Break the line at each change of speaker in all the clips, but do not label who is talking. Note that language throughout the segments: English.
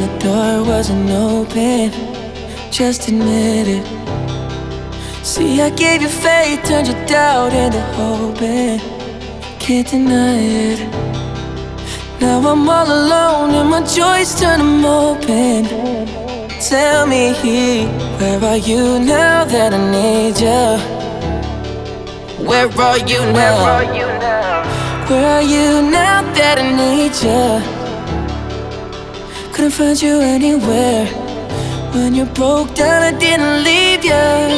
the door wasn't open. Just admit it. See, I gave you faith, turned your doubt into hope, and can't deny it. Now I'm all alone and my joys turn them open. Tell me, where are you now that I need you? Where are you now? Where are you now that I need you? Couldn't find you anywhere. When you broke down, I didn't leave you.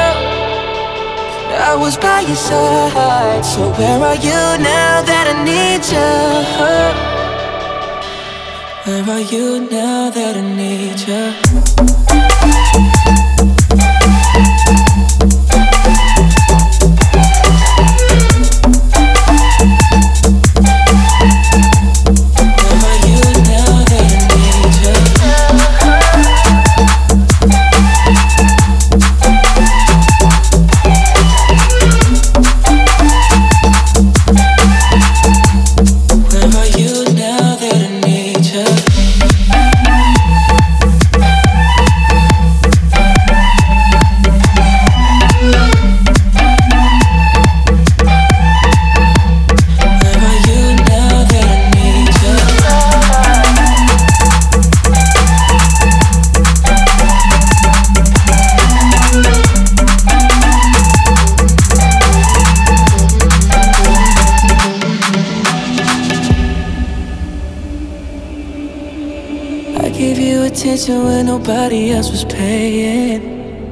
I was by your side. So where are you now that I need you? Where are you now that I need you? I gave you attention when nobody else was paying.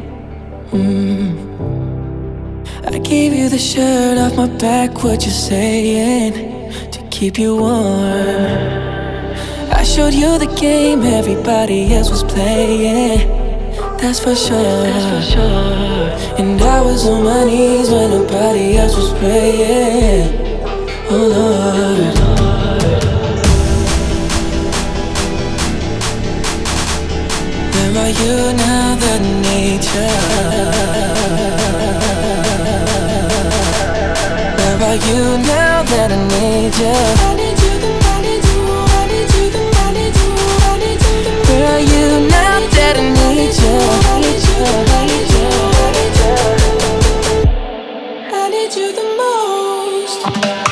I gave you the shirt off my back, what you saying, to keep you warm. I showed you the game everybody else was playing. That's for sure. And I was on my knees when nobody else was praying. Oh Lord. Where are you now that I need you? Where are you now that I need you? I need you, I need you, I need you, I need you, I need you. Where are you now that I need you? I need you, I need you, I need you. I need you the most.